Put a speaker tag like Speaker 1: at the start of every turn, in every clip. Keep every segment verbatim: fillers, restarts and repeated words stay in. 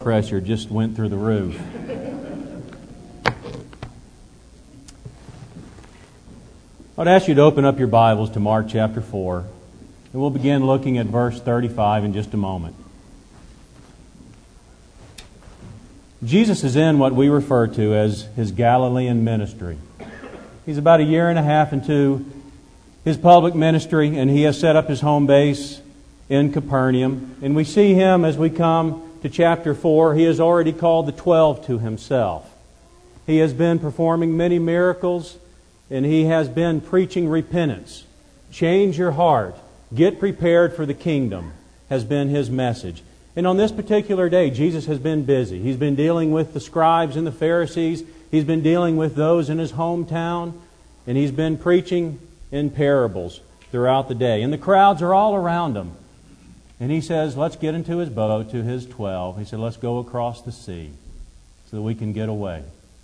Speaker 1: pressure just went through the roof. I'd ask you to open up your Bibles to Mark chapter four, and we'll begin looking at verse thirty-five in just a moment. Jesus is in what we refer to as His Galilean ministry. He's about a year and a half into His public ministry, and He has set up His home base in Capernaum. And we see Him as we come to chapter four. He has already called the twelve to Himself. He has been performing many miracles, and He has been preaching repentance. Change your heart. Get prepared for the kingdom has been His message. And on this particular day, Jesus has been busy. He's been dealing with the scribes and the Pharisees. He's been dealing with those in His hometown. And He's been preaching in parables throughout the day. And the crowds are all around Him. And He says, let's get into His boat to His twelve. He said, let's go across the sea so that we can get away.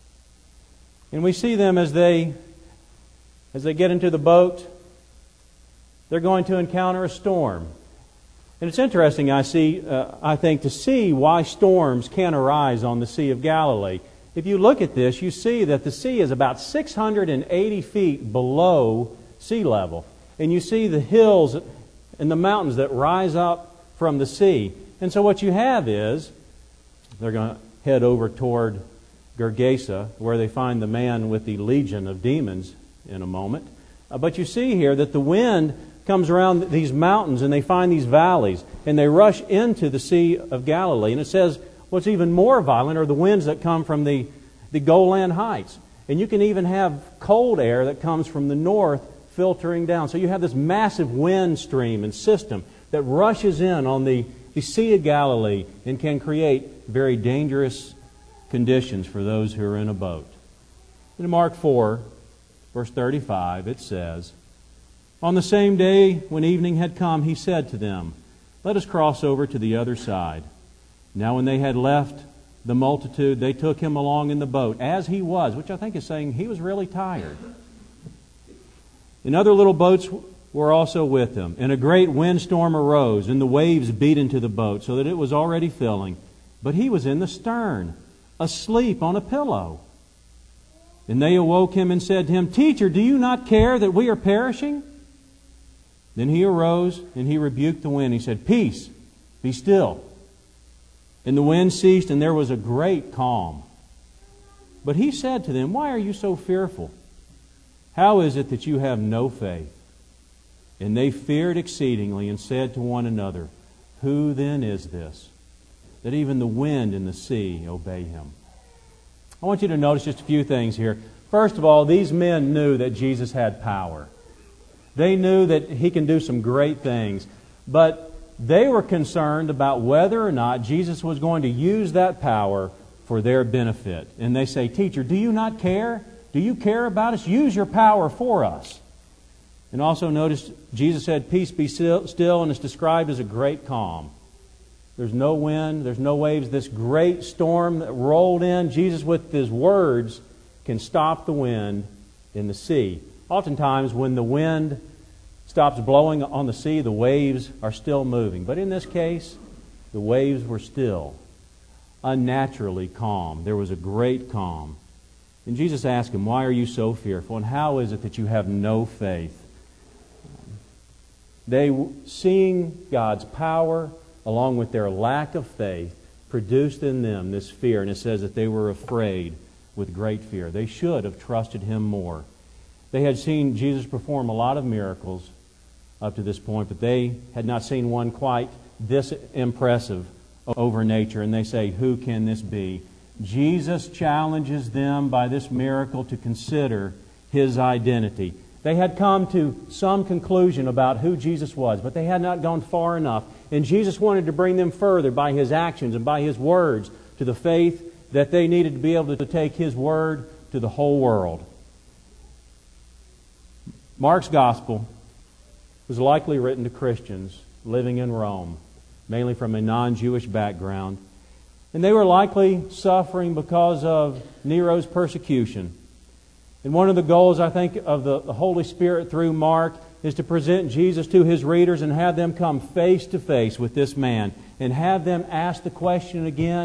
Speaker 1: And we see them as they, as they get into the boat, they're going to encounter a storm. And it's interesting, I see, uh, I think, to see why storms can arise on the Sea of Galilee. If you look at this, you see that the sea is about six hundred eighty feet below sea level. And you see the hills and the mountains that rise up from the sea. And so what you have is, they're going to head over toward Gergesa, where they find the man with the legion of demons in a moment. Uh, but you see here that the wind comes around these mountains, and they find these valleys, and they rush into the Sea of Galilee. And it says what's even more violent are the winds that come from the, the Golan Heights. And you can even have cold air that comes from the north filtering down. So you have this massive wind stream and system that rushes in on the, the Sea of Galilee and can create very dangerous conditions for those who are in a boat. In Mark four, verse thirty-five, it says, on the same day when evening had come, He said to them, let us cross over to the other side. Now when they had left the multitude, they took Him along in the boat, as He was, which I think is saying He was really tired. And other little boats were also with Him. And a great windstorm arose, and the waves beat into the boat, so that it was already filling. But He was in the stern, asleep on a pillow. And they awoke Him and said to Him, Teacher, do you not care that we are perishing? Then He arose and He rebuked the wind. He said, Peace, be still. And the wind ceased, and there was a great calm. But He said to them, Why are you so fearful? How is it that you have no faith? And they feared exceedingly and said to one another, Who then is this, that even the wind and the sea obey Him? I want you to notice just a few things here. First of all, these men knew that Jesus had power. They knew that He can do some great things. But they were concerned about whether or not Jesus was going to use that power for their benefit. And they say, Teacher, do you not care? Do you care about us? Use your power for us. And also notice Jesus said, Peace, be still, and it's described as a great calm. There's no wind, there's no waves. This great storm that rolled in, Jesus with His words can stop the wind in the sea. Oftentimes when the wind stops blowing on the sea, the waves are still moving. But in this case, the waves were still, unnaturally calm. There was a great calm. And Jesus asked him, Why are you so fearful? And how is it that you have no faith? They, seeing God's power, along with their lack of faith, produced in them this fear. And it says that they were afraid with great fear. They should have trusted Him more. They had seen Jesus perform a lot of miracles up to this point, but they had not seen one quite this impressive over nature. And they say, Who can this be? Jesus challenges them by this miracle to consider His identity. They had come to some conclusion about who Jesus was, but they had not gone far enough. And Jesus wanted to bring them further by His actions and by His words to the faith that they needed to be able to take His word to the whole world. Mark's Gospel was likely written to Christians living in Rome, mainly from a non-Jewish background. And they were likely suffering because of Nero's persecution. And one of the goals, I think, of the Holy Spirit through Mark is to present Jesus to his readers and have them come face to face with this man and have them ask the question again,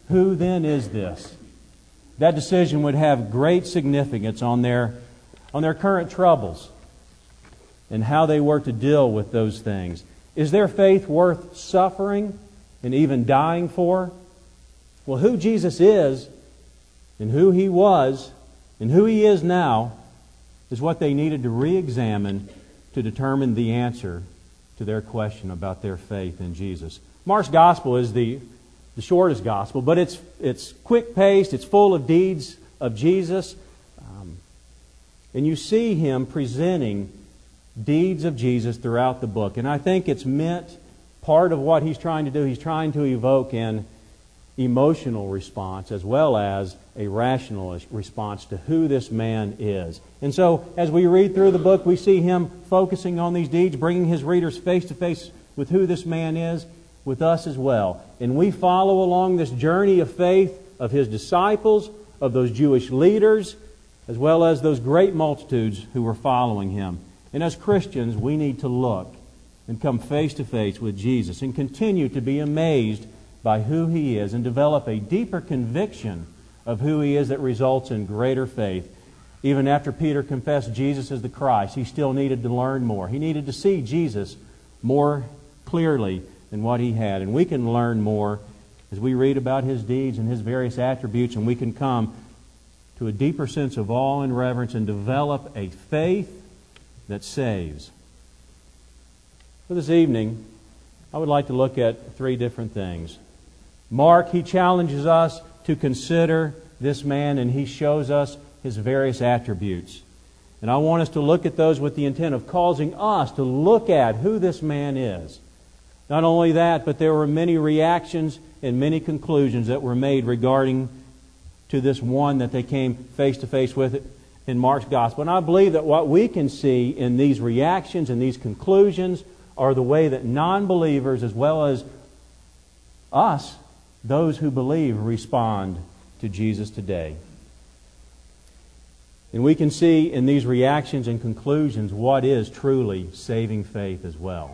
Speaker 1: Who then is this? That decision would have great significance on their, on their current troubles and how they were to deal with those things. Is their faith worth suffering and even dying for? Well, who Jesus is and who He was and who He is now is what they needed to re-examine to determine the answer to their question about their faith in Jesus. Mark's Gospel is the, the shortest Gospel, but it's, it's quick-paced, it's full of deeds of Jesus, um, and you see Him presenting deeds of Jesus throughout the book. And I think it's meant, part of what He's trying to do, He's trying to evoke an emotional response as well as a rational response to who this man is. And so, as we read through the book, we see Him focusing on these deeds, bringing His readers face to face with who this man is, with us as well. And we follow along this journey of faith of His disciples, of those Jewish leaders, as well as those great multitudes who were following Him. And as Christians, we need to look and come face to face with Jesus and continue to be amazed by who He is and develop a deeper conviction of who He is that results in greater faith. Even after Peter confessed Jesus as the Christ, he still needed to learn more. He needed to see Jesus more clearly than what he had. And we can learn more as we read about His deeds and His various attributes, and we can come to a deeper sense of awe and reverence and develop a faith that saves. For this evening, I would like to look at three different things. Mark, he challenges us to consider this man, and he shows us his various attributes. And I want us to look at those with the intent of causing us to look at who this man is. Not only that, but there were many reactions and many conclusions that were made regarding to this one that they came face to face with in Mark's Gospel. And I believe that what we can see in these reactions and these conclusions are the way that non-believers as well as us, those who believe, respond to Jesus today. And we can see in these reactions and conclusions what is truly saving faith as well.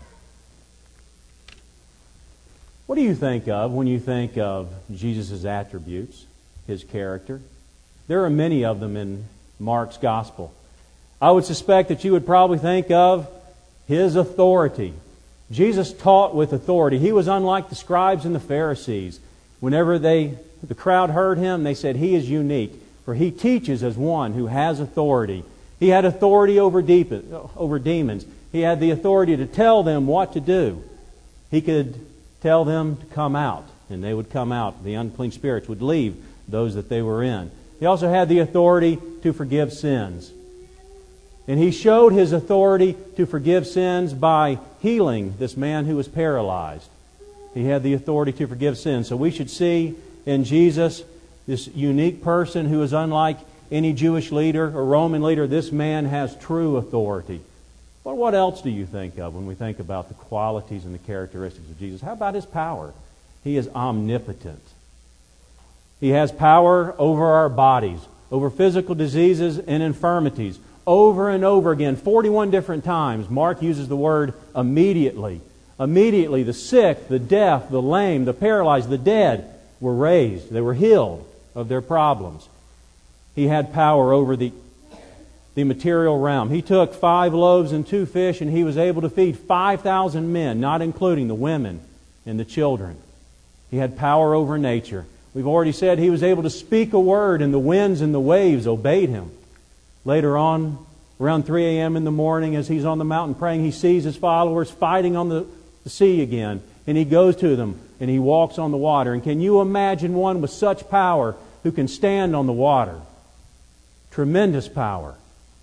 Speaker 1: What do you think of when you think of Jesus' attributes, His character? There are many of them in Mark's Gospel. I would suspect that you would probably think of His authority. Jesus taught with authority. He was unlike the scribes and the Pharisees. Whenever they, the crowd heard Him, they said, He is unique, for He teaches as one who has authority. He had authority over, deep, over demons. He had the authority to tell them what to do. He could tell them to come out, and they would come out. The unclean spirits would leave those that they were in. He also had the authority to forgive sins. And He showed His authority to forgive sins by healing this man who was paralyzed. He had the authority to forgive sins. So we should see in Jesus this unique person who is unlike any Jewish leader or Roman leader. This man has true authority. Well, what else do you think of when we think about the qualities and the characteristics of Jesus? How about His power? He is omnipotent. He has power over our bodies, over physical diseases and infirmities. Over and over again, forty-one different times, Mark uses the word immediately. Immediately, the sick, the deaf, the lame, the paralyzed, the dead were raised. They were healed of their problems. He had power over the, the material realm. He took five loaves and two fish, and He was able to feed five thousand men, not including the women and the children. He had power over nature. We've already said He was able to speak a word, and the winds and the waves obeyed Him. Later on, around three a.m. in the morning, as He's on the mountain praying, He sees His followers fighting on the, the sea again. And He goes to them, and He walks on the water. And can you imagine one with such power who can stand on the water? Tremendous power.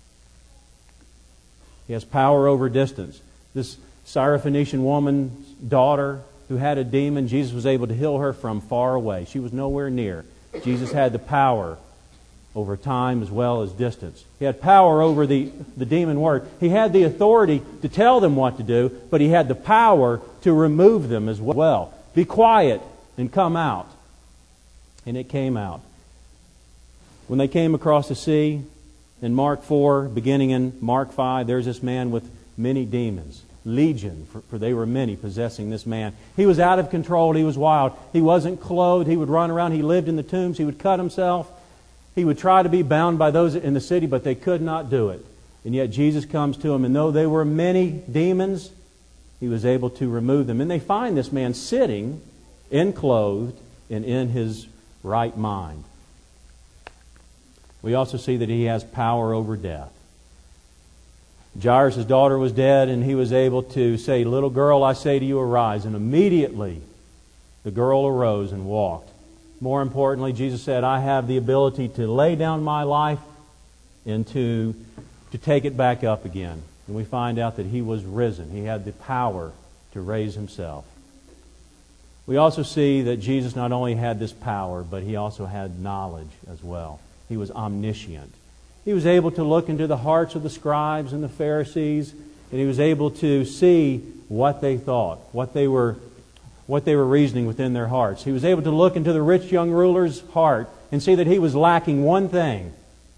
Speaker 1: He has power over distance. This Syrophoenician woman's daughter who had a demon, Jesus was able to heal her from far away. She was nowhere near. Jesus had the power over time as well as distance. He had power over the, the demon word. He had the authority to tell them what to do, but He had the power to remove them as well. Be quiet and come out. And it came out. When they came across the sea, in Mark four, beginning in Mark five, there's this man with many demons. legion, for, for they were many possessing this man. He was out of control. He was wild. He wasn't clothed. He would run around. He lived in the tombs. He would cut himself. He would try to be bound by those in the city, but they could not do it. And yet Jesus comes to him, and though they were many demons, He was able to remove them. And they find this man sitting, enclothed, and in his right mind. We also see that he has power over death. Jairus' daughter was dead, and he was able to say, "Little girl, I say to you, arise." And immediately the girl arose and walked. More importantly, Jesus said, "I have the ability to lay down my life and to, to take it back up again." And we find out that he was risen. He had the power to raise himself. We also see that Jesus not only had this power, but he also had knowledge as well. He was omniscient. He was able to look into the hearts of the scribes and the Pharisees, and he was able to see what they thought, what they were, what they were reasoning within their hearts. He was able to look into the rich young ruler's heart and see that he was lacking one thing.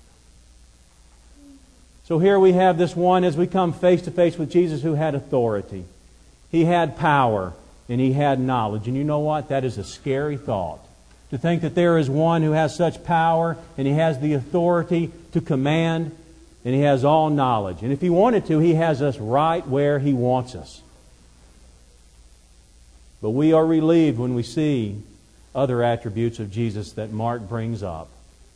Speaker 1: So here we have this one, as we come face to face with Jesus, who had authority. He had power, and he had knowledge. And you know what? That is a scary thought. To think that there is one who has such power, and he has the authority to command, and he has all knowledge. And if he wanted to, he has us right where he wants us. But we are relieved when we see other attributes of Jesus that Mark brings up.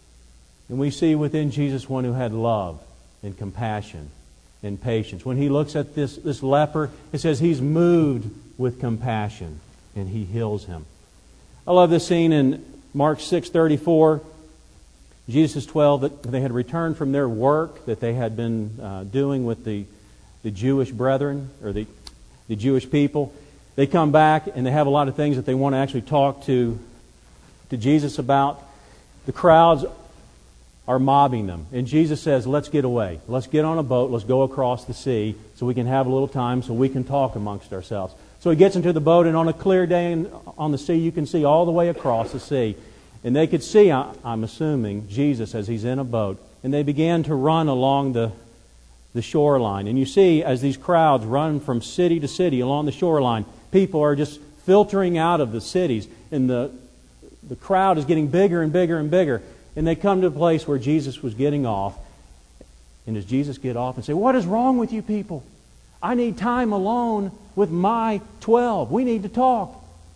Speaker 1: And we see within Jesus one who had love and compassion and patience. When he looks at this, this leper, it says he's moved with compassion, and he heals him. I love this scene in Mark six thirty-four. Jesus' twelve, that they had returned from their work that they had been uh, doing with the, the Jewish brethren, or the, the Jewish people. They come back and they have a lot of things that they want to actually talk to, to Jesus about. The crowds are mobbing them. And Jesus says, "Let's get away. Let's get on a boat. Let's go across the sea so we can have a little time so we can talk amongst ourselves." So he gets into the boat, and on a clear day on the sea, you can see all the way across the sea. And they could see, I'm assuming, Jesus as he's in a boat. And they began to run along the, the shoreline. And you see, as these crowds run from city to city along the shoreline, people are just filtering out of the cities. And the, the crowd is getting bigger and bigger and bigger. And they come to a place where Jesus was getting off. And does Jesus get off and say, "What is wrong with you people? I need time alone with my twelve. We need to talk.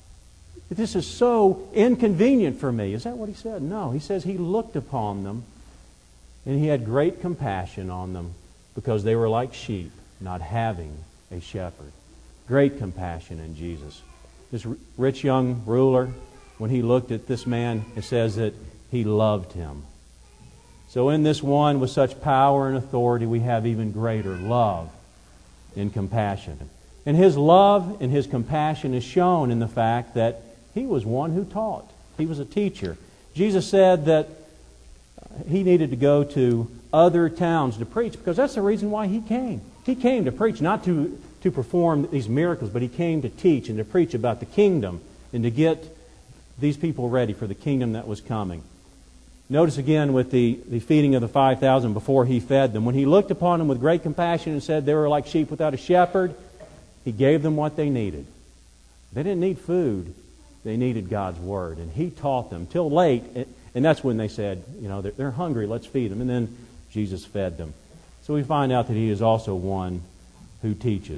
Speaker 1: This is so inconvenient for me." Is that what he said? No. He says he looked upon them and he had great compassion on them because they were like sheep, not having a shepherd. Great compassion in Jesus. This rich young ruler, when he looked at this man, it says that he loved him. So in this one with such power and authority, we have even greater love and compassion. And his love and his compassion is shown in the fact that he was one who taught. He was a teacher. Jesus said that he needed to go to other towns to preach because that's the reason why he came. He came to preach, not to, to perform these miracles, but he came to teach and to preach about the kingdom and to get these people ready for the kingdom that was coming. Notice again with the, the feeding of the five thousand before he fed them. When he looked upon them with great compassion and said they were like sheep without a shepherd, he gave them what they needed. They didn't need food. They needed God's Word. And he taught them till late. And that's when they said, you know, they're, they're hungry, let's feed them. And then Jesus fed them. So we find out that he is also one who teaches.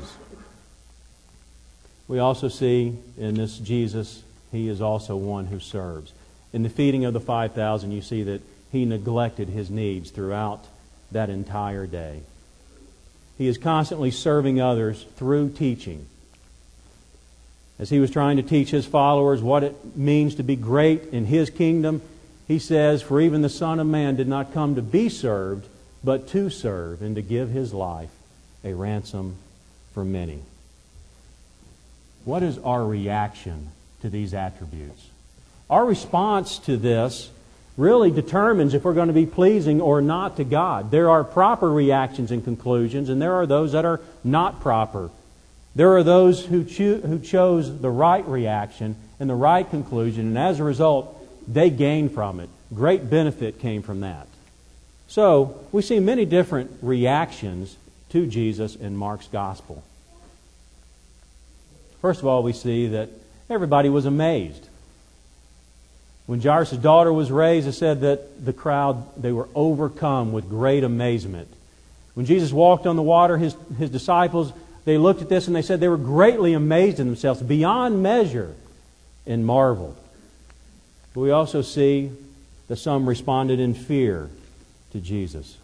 Speaker 1: We also see in this Jesus, he is also one who serves. In the feeding of the five thousand, you see that he neglected his needs throughout that entire day. He is constantly serving others through teaching. As he was trying to teach his followers what it means to be great in his kingdom, he says, "For even the Son of Man did not come to be served, but to serve and to give his life a ransom for many." What is our reaction to these attributes? Our response to this really determines if we're going to be pleasing or not to God. There are proper reactions and conclusions, and there are those that are not proper. There are those who, cho- who chose the right reaction and the right conclusion, and as a result, they gained from it. Great benefit came from that. So, we see many different reactions to Jesus in Mark's Gospel. First of all, we see that everybody was amazed. When Jairus' daughter was raised, it said that the crowd, they were overcome with great amazement. When Jesus walked on the water, his, his disciples, they looked at this and they said they were greatly amazed in themselves, beyond measure, and marveled. But we also see that some responded in fear to Jesus.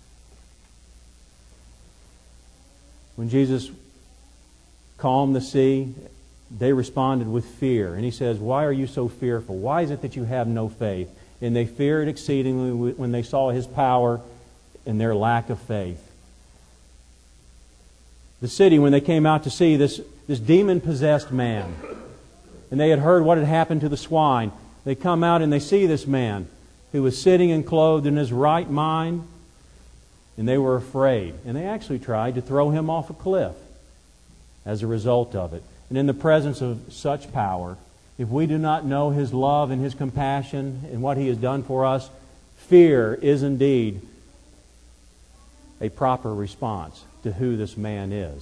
Speaker 1: When Jesus calmed the sea, they responded with fear. And He says, "Why are you so fearful? Why is it that you have no faith?" And they feared exceedingly when they saw His power and their lack of faith. The city, when they came out to see this, this demon-possessed man, and they had heard what had happened to the swine, they come out and they see this man who was sitting and clothed in his right mind, and they were afraid. And they actually tried to throw him off a cliff as a result of it. And in the presence of such power, if we do not know His love and His compassion and what He has done for us, fear is indeed a proper response to who this man is.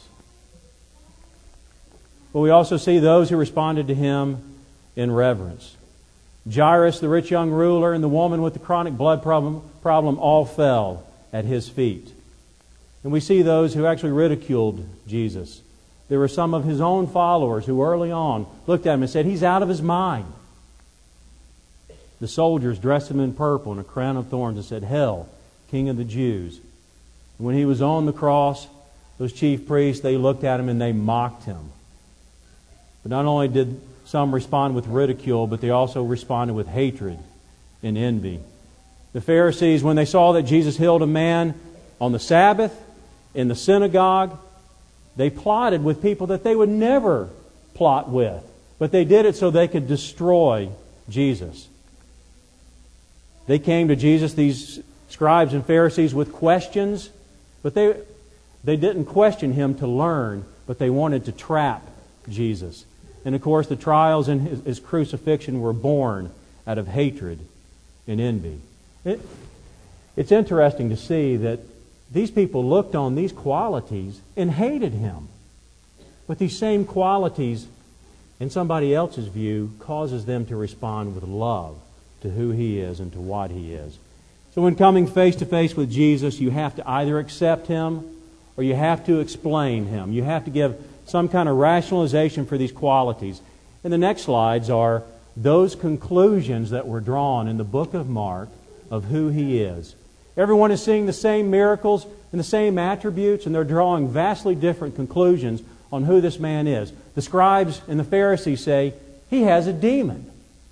Speaker 1: But we also see those who responded to Him in reverence. Jairus, the rich young ruler, and the woman with the chronic blood problem, problem all fell at His feet. And we see those who actually ridiculed Jesus. There were some of His own followers who early on looked at Him and said, "He's out of his mind." The soldiers dressed Him in purple and a crown of thorns and said, "Hail, King of the Jews." And when He was on the cross, those chief priests, they looked at Him and they mocked Him. But not only did some respond with ridicule, but they also responded with hatred and envy. The Pharisees, when they saw that Jesus healed a man on the Sabbath, in the synagogue, they plotted with people that they would never plot with. But they did it so they could destroy Jesus. They came to Jesus, these scribes and Pharisees, with questions, but they, they didn't question Him to learn, but they wanted to trap Jesus. And of course, the trials in His, his crucifixion were born out of hatred and envy. It, it's interesting to see that these people looked on these qualities and hated Him. But these same qualities, in somebody else's view, causes them to respond with love to who He is and to what He is. So when coming face to face with Jesus, you have to either accept Him or you have to explain Him. You have to give some kind of rationalization for these qualities. And the next slides are those conclusions that were drawn in the book of Mark of who He is. Everyone is seeing the same miracles and the same attributes, and they're drawing vastly different conclusions on who this man is. The scribes and the Pharisees say, "He has a demon."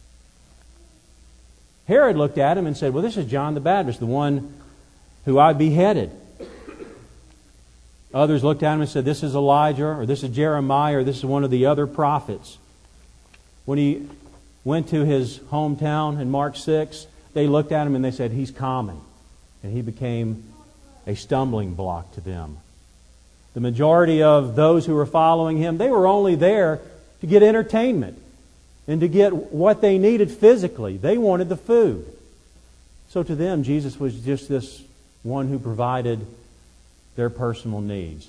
Speaker 1: Herod looked at him and said, "Well, this is John the Baptist, the one who I beheaded." Others looked at him and said, "This is Elijah," or "This is Jeremiah," or "This is one of the other prophets." When he went to his hometown in Mark six, they looked at him and they said, "He's common." And he became a stumbling block to them. The majority of those who were following Him, they were only there to get entertainment and to get what they needed physically. They wanted the food. So to them, Jesus was just this one who provided their personal needs.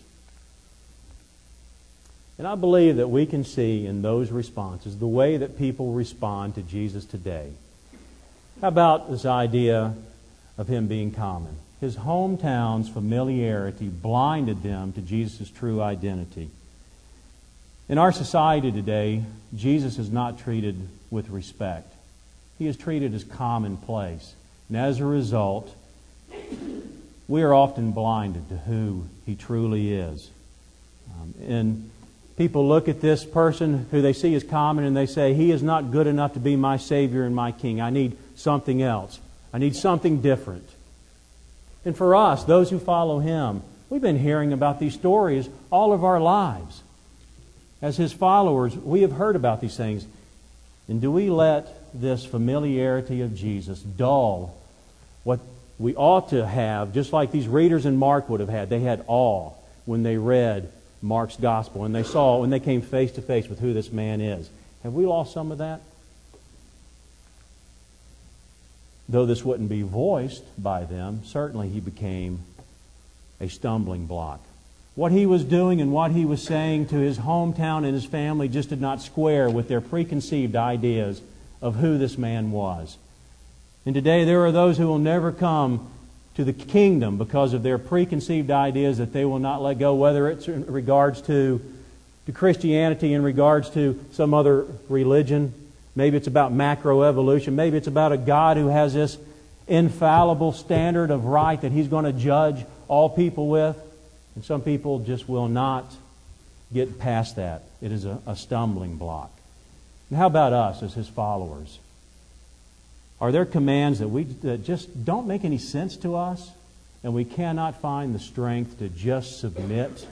Speaker 1: And I believe that we can see in those responses the way that people respond to Jesus today. How about this idea of Him being common? His hometown's familiarity blinded them to Jesus' true identity. In our society today, Jesus is not treated with respect. He is treated as commonplace. And as a result, we are often blinded to who He truly is. Um, and people look at this person who they see as common and they say, "He is not good enough to be my Savior and my King. I need something else. I need something different." And for us, those who follow Him, we've been hearing about these stories all of our lives. As His followers, we have heard about these things. And do we let this familiarity of Jesus dull what we ought to have, just like these readers in Mark would have had? They had awe when they read Mark's Gospel, and they saw, when they came face to face with who this man is. Have we lost some of that? Though this wouldn't be voiced by them, certainly He became a stumbling block. What he was doing and what he was saying to his hometown and his family just did not square with their preconceived ideas of who this man was. And today there are those who will never come to the kingdom because of their preconceived ideas that they will not let go, whether it's in regards to, to Christianity, in regards to some other religion. Maybe it's about macroevolution. Maybe it's about a God who has this infallible standard of right that He's going to judge all people with. And some people just will not get past that. It is a, a stumbling block. And how about us as His followers? Are there commands that we that just don't make any sense to us, and we cannot find the strength to just submit?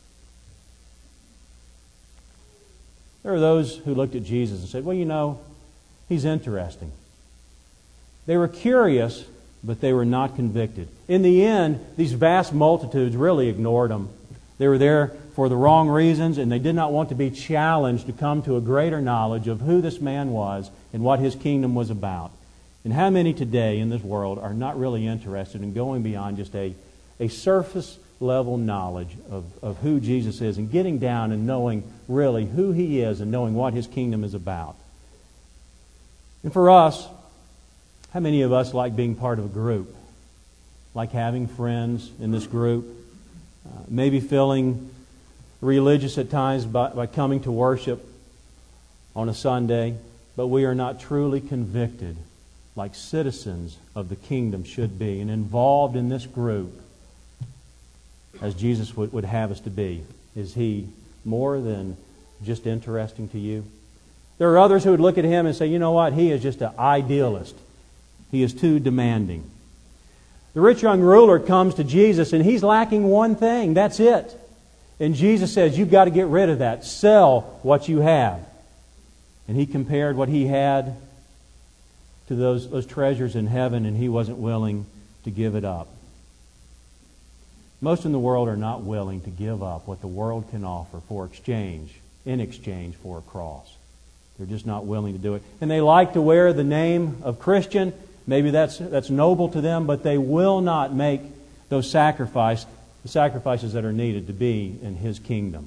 Speaker 1: There are those who looked at Jesus and said, well, you know, He's interesting. They were curious, but they were not convicted. In the end, these vast multitudes really ignored Him. They were there for the wrong reasons, and they did not want to be challenged to come to a greater knowledge of who this man was and what His kingdom was about. And how many today in this world are not really interested in going beyond just a, a surface level knowledge of, of who Jesus is and getting down and knowing really who He is and knowing what His kingdom is about? And for us, how many of us like being part of a group? Like having friends in this group? Uh, maybe feeling religious at times by, by coming to worship on a Sunday, but we are not truly convicted like citizens of the kingdom should be and involved in this group as Jesus would, would have us to be. Is He more than just interesting to you? There are others who would look at Him and say, you know what, He is just an idealist. He is too demanding. The rich young ruler comes to Jesus and he's lacking one thing. That's it. And Jesus says, you've got to get rid of that. Sell what you have. And he compared what he had to those, those treasures in heaven, and he wasn't willing to give it up. Most in the world are not willing to give up what the world can offer for exchange, in exchange for a cross. They're just not willing to do it. And they like to wear the name of Christian. Maybe that's that's noble to them, but they will not make those sacrifice, the sacrifices that are needed to be in His kingdom.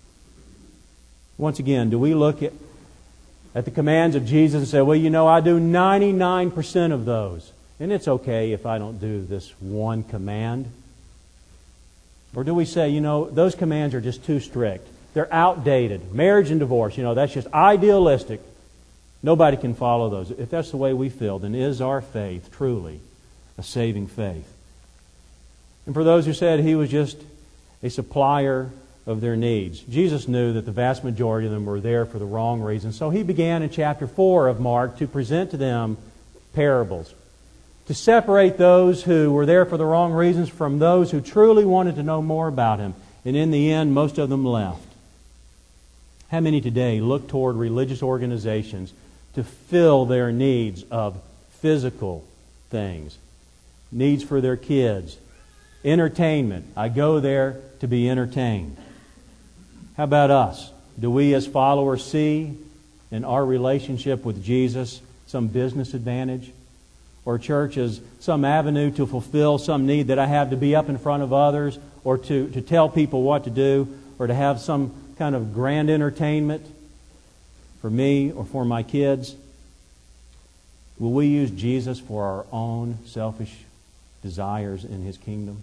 Speaker 1: Once again, do we look at, at the commands of Jesus and say, well, you know, I do ninety-nine percent of those, and it's okay if I don't do this one command? Or do we say, you know, those commands are just too strict. They're outdated. Marriage and divorce, you know, that's just idealistic. Nobody can follow those. If that's the way we feel, then is our faith truly a saving faith? And for those who said He was just a supplier of their needs, Jesus knew that the vast majority of them were there for the wrong reasons. So He began in chapter four of Mark to present to them parables, to separate those who were there for the wrong reasons from those who truly wanted to know more about Him. And in the end, most of them left. How many today look toward religious organizations to fill their needs of physical things, needs for their kids, entertainment? I go there to be entertained. How about us? Do we as followers see in our relationship with Jesus some business advantage? Or church as some avenue to fulfill some need that I have to be up in front of others, or to, to tell people what to do, or to have some kind of grand entertainment for me or for my kids? Will we use Jesus for our own selfish desires in His kingdom?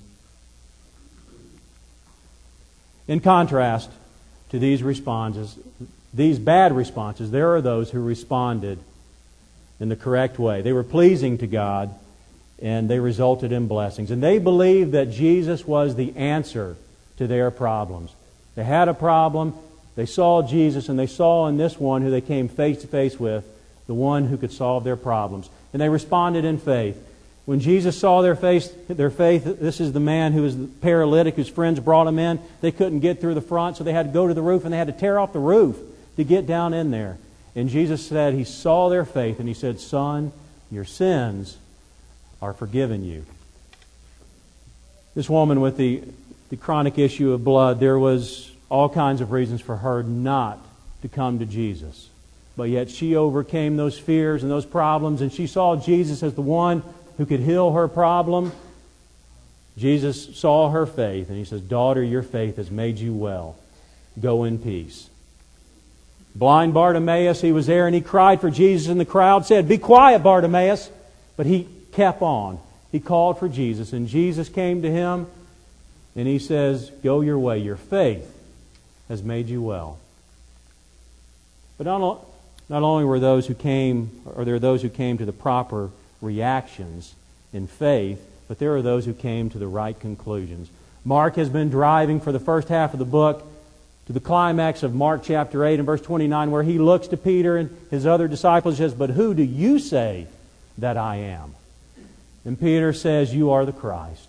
Speaker 1: In contrast to these responses, these bad responses, there are those who responded in the correct way. They were pleasing to God, and they resulted in blessings. And they believed that Jesus was the answer to their problems. They had a problem, they saw Jesus, and they saw in this one who they came face to face with, the one who could solve their problems. And they responded in faith. When Jesus saw their face, their faith, this is the man who was paralytic, whose friends brought him in. They couldn't get through the front, so they had to go to the roof, and they had to tear off the roof to get down in there. And Jesus said, He saw their faith, and He said, son, your sins are forgiven you. This woman with the, the chronic issue of blood, there was all kinds of reasons for her not to come to Jesus. But yet she overcame those fears and those problems, and she saw Jesus as the one who could heal her problem. Jesus saw her faith, and He says, "Daughter, your faith has made you well. Go in peace." Blind Bartimaeus, he was there and he cried for Jesus, and the crowd said, "Be quiet, Bartimaeus." But he kept on. He called for Jesus, and Jesus came to him, and He says, "Go your way. Your faith has made you well." But not, not only were those who came, or there are those who came to the proper reactions in faith, but there are those who came to the right conclusions. Mark has been driving for the first half of the book to the climax of Mark chapter eight and verse twenty-nine, where he looks to Peter and his other disciples and says, "But who do you say that I am?" And Peter says, "You are the Christ."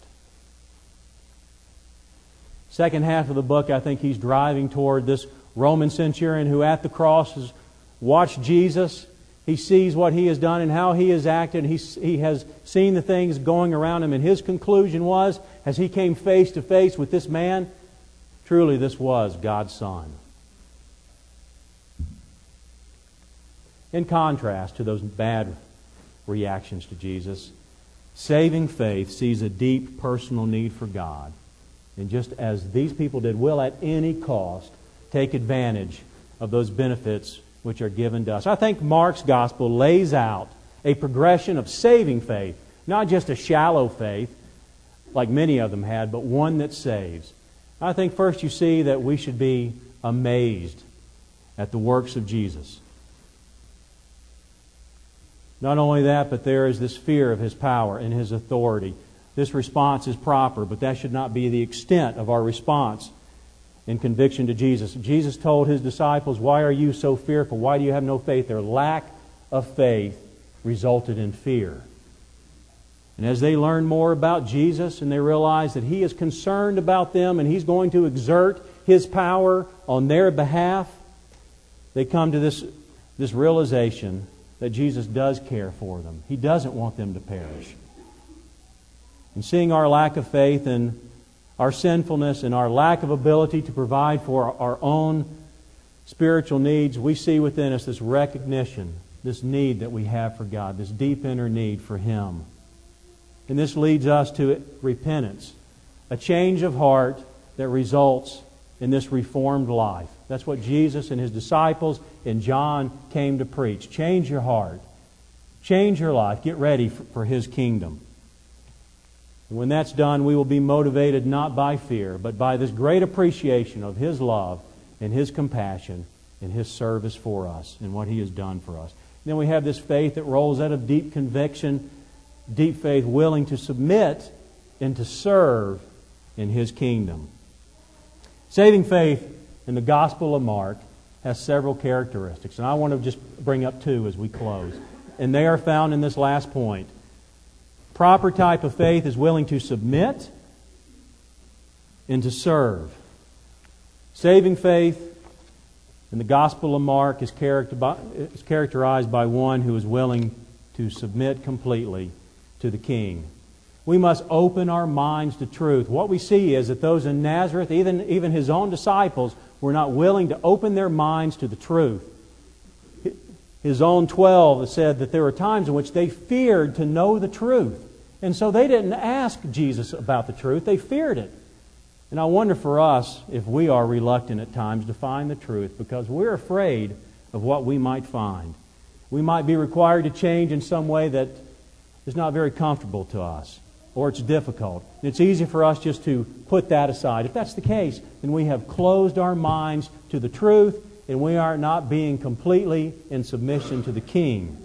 Speaker 1: Second half of the book, I think he's driving toward this Roman centurion who at the cross has watched Jesus. He sees what He has done and how He has acted. He, he has seen the things going around him, and his conclusion was, as he came face to face with this man, truly this was God's Son. In contrast to those bad reactions to Jesus, saving faith sees a deep personal need for God. And just as these people did, will at any cost take advantage of those benefits which are given to us. I think Mark's Gospel lays out a progression of saving faith, not just a shallow faith like many of them had, but one that saves. I think first you see that we should be amazed at the works of Jesus. Not only that, but there is this fear of His power and His authority. This response is proper, but that should not be the extent of our response in conviction to Jesus. Jesus told His disciples, "Why are you so fearful? Why do you have no faith?" Their lack of faith resulted in fear. And as they learn more about Jesus and they realize that He is concerned about them and He's going to exert His power on their behalf, they come to this, this realization that Jesus does care for them. He doesn't want them to perish. And seeing our lack of faith and our sinfulness and our lack of ability to provide for our own spiritual needs, we see within us this recognition, this need that we have for God, this deep inner need for Him. And this leads us to repentance, a change of heart that results in this reformed life. That's what Jesus and His disciples and John came to preach. Change your heart. Change your life. Get ready for, for His kingdom. And when that's done, we will be motivated not by fear, but by this great appreciation of His love and His compassion and His service for us and what He has done for us. And then we have this faith that rolls out of deep conviction, deep faith willing to submit and to serve in His kingdom. Saving faith in the Gospel of Mark has several characteristics, and I want to just bring up two as we close. And they are found in this last point. Proper type of faith is willing to submit and to serve. Saving faith in the Gospel of Mark is characterized by one who is willing to submit completely to the King. We must open our minds to truth. What we see is that those in Nazareth, even, even His own disciples, were not willing to open their minds to the truth. His own twelve said that there were times in which they feared to know the truth. And so they didn't ask Jesus about the truth. They feared it. And I wonder for us if we are reluctant at times to find the truth because we're afraid of what we might find. We might be required to change in some way that is not very comfortable to us, or it's difficult. And it's easy for us just to put that aside. If that's the case, then we have closed our minds to the truth and we are not being completely in submission to the King.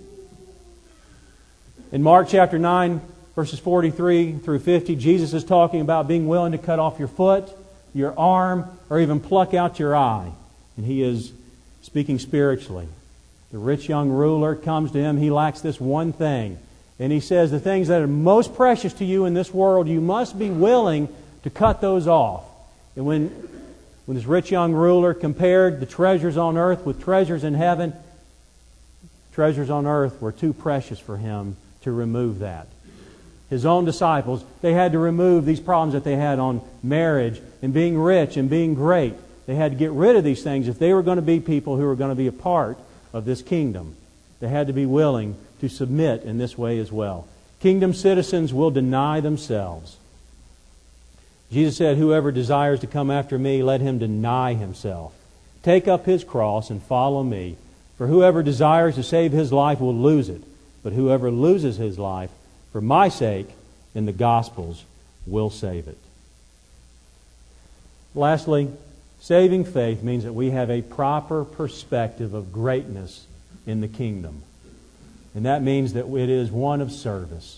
Speaker 1: In Mark chapter nine, verses forty-three through fifty, Jesus is talking about being willing to cut off your foot, your arm, or even pluck out your eye. And He is speaking spiritually. The rich young ruler comes to Him. He lacks this one thing. And He says the things that are most precious to you in this world, you must be willing to cut those off. And when, when this rich young ruler compared the treasures on earth with treasures in heaven, treasures on earth were too precious for Him to remove that. His own disciples, they had to remove these problems that they had on marriage and being rich and being great. They had to get rid of these things if they were going to be people who were going to be a part of this kingdom. They had to be willing to submit in this way as well. Kingdom citizens will deny themselves. Jesus said, whoever desires to come after me, let him deny himself. Take up his cross and follow me. For whoever desires to save his life will lose it. But whoever loses his life for my sake in the Gospels will save it. Lastly, saving faith means that we have a proper perspective of greatness in the kingdom. And that means that it is one of service.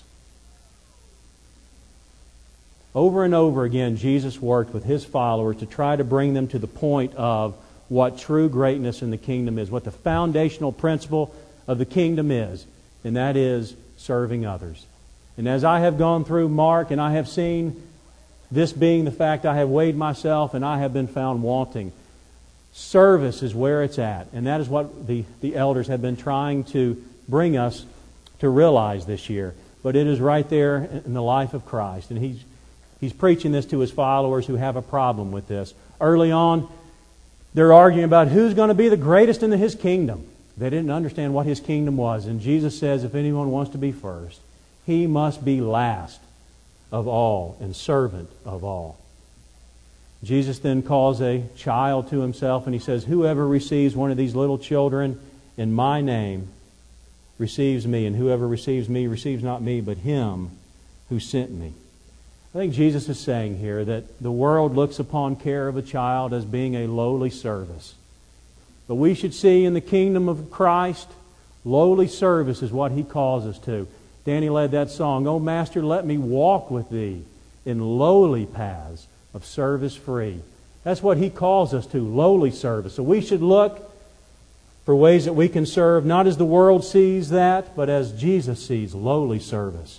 Speaker 1: Over and over again, Jesus worked with His followers to try to bring them to the point of what true greatness in the kingdom is, what the foundational principle of the kingdom is, and that is serving others. And as I have gone through Mark and I have seen this being the fact, I have weighed myself and I have been found wanting. Service is where it's at, and that is what the, the elders have been trying to bring us to realize this year. But it is right there in the life of Christ, and He's He's preaching this to His followers who have a problem with this. Early on, they're arguing about who's going to be the greatest in His kingdom. They didn't understand what His kingdom was. And Jesus says if anyone wants to be first, he must be last of all and servant of all. Jesus then calls a child to Himself and He says, whoever receives one of these little children in my name receives me, and whoever receives me receives not me, but Him who sent me. I think Jesus is saying here that the world looks upon care of a child as being a lowly service. But we should see in the kingdom of Christ, lowly service is what He calls us to. Danny led that song, "Oh Master, let me walk with Thee in lowly paths of service free." That's what He calls us to, lowly service. So we should look for ways that we can serve, not as the world sees that, but as Jesus sees lowly service.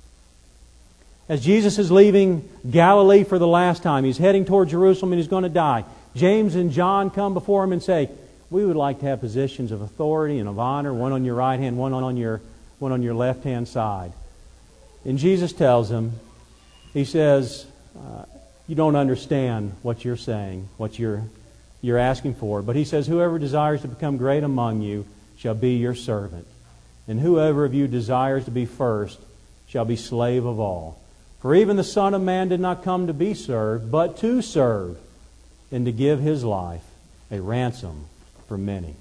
Speaker 1: As Jesus is leaving Galilee for the last time, He's heading toward Jerusalem and He's going to die. James and John come before Him and say, we would like to have positions of authority and of honor, one on your right hand, one on your, one on your left hand side. And Jesus tells them, He says, uh, you don't understand what you're saying, what you're, you're asking for. But He says, whoever desires to become great among you shall be your servant. And whoever of you desires to be first shall be slave of all. For even the Son of Man did not come to be served, but to serve, and to give His life a ransom for many.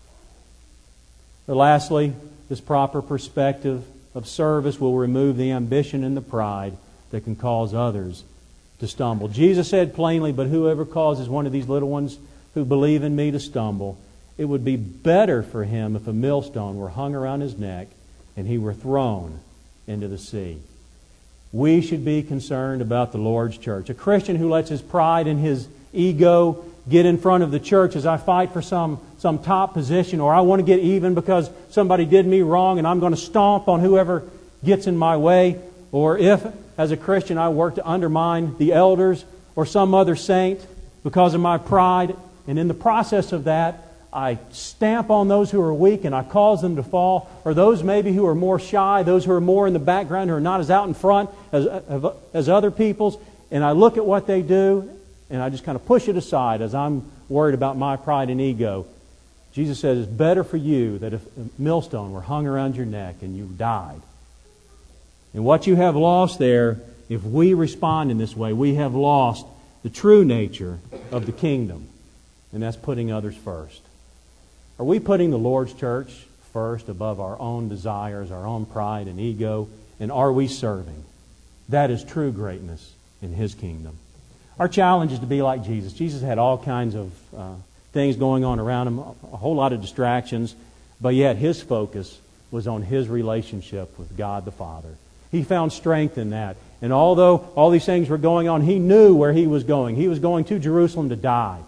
Speaker 1: But lastly, this proper perspective of service will remove the ambition and the pride that can cause others to stumble. Jesus said plainly, but whoever causes one of these little ones who believe in me to stumble, it would be better for him if a millstone were hung around his neck and he were thrown into the sea. We should be concerned about the Lord's church. A Christian who lets his pride and his ego get in front of the church as I fight for some, some top position, or I want to get even because somebody did me wrong and I'm going to stomp on whoever gets in my way. Or if, as a Christian, I work to undermine the elders or some other saint because of my pride, and in the process of that, I stamp on those who are weak and I cause them to fall, or those maybe who are more shy, those who are more in the background, who are not as out in front as, as other people's, and I look at what they do and I just kind of push it aside as I'm worried about my pride and ego. Jesus says it's better for you that if a millstone were hung around your neck and you died. And what you have lost there, if we respond in this way, we have lost the true nature of the kingdom, and that's putting others first. Are we putting the Lord's church first above our own desires, our own pride and ego? And are we serving? That is true greatness in His kingdom. Our challenge is to be like Jesus. Jesus had all kinds of uh, things going on around Him, a whole lot of distractions, but yet His focus was on His relationship with God the Father. He found strength in that. And although all these things were going on, He knew where He was going. He was going to Jerusalem to die.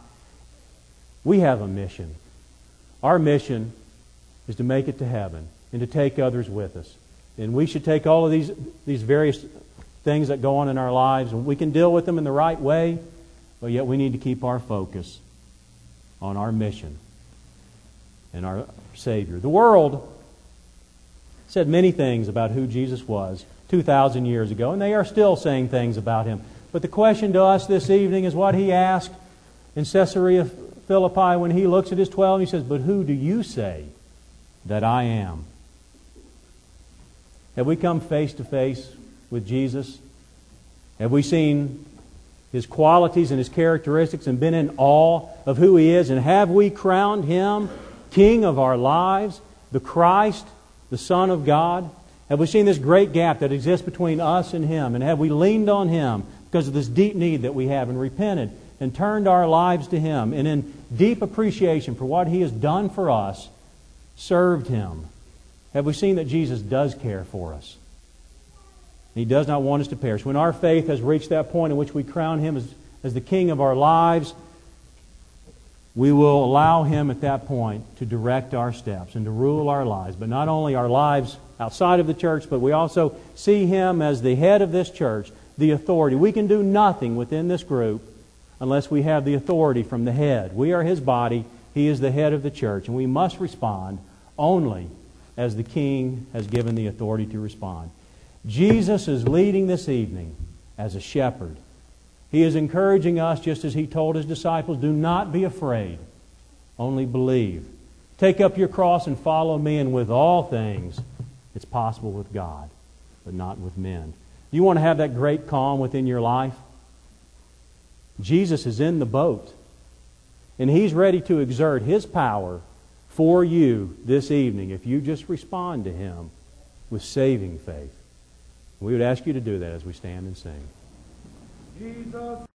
Speaker 1: We have a mission. Our mission is to make it to heaven and to take others with us. And we should take all of these, these various things that go on in our lives, and we can deal with them in the right way, but yet we need to keep our focus on our mission and our Savior. The world said many things about who Jesus was two thousand years ago, and they are still saying things about Him. But the question to us this evening is what He asked in Caesarea Philippi when He looks at His twelve and He says, but who do you say that I am? Have we come face to face with Jesus? Have we seen His qualities and His characteristics and been in awe of who He is? And have we crowned Him King of our lives, the Christ, the Son of God? Have we seen this great gap that exists between us and Him? And have we leaned on Him because of this deep need that we have and repented and turned our lives to Him and in deep appreciation for what He has done for us, served Him? Have we seen that Jesus does care for us? He does not want us to perish. When our faith has reached that point in which we crown Him as, as the King of our lives, we will allow Him at that point to direct our steps and to rule our lives. But not only our lives outside of the church, but we also see Him as the head of this church, the authority. We can do nothing within this group unless we have the authority from the head. We are His body. He is the head of the church. And we must respond only as the King has given the authority to respond. Jesus is leading this evening as a shepherd. He is encouraging us just as He told His disciples, do not be afraid, only believe. Take up your cross and follow me, and with all things, it's possible with God, but not with men. Do you want to have that great calm within your life? Jesus is in the boat, and He's ready to exert His power for you this evening if you just respond to Him with saving faith. We would ask you to do that as we stand and sing. Jesus.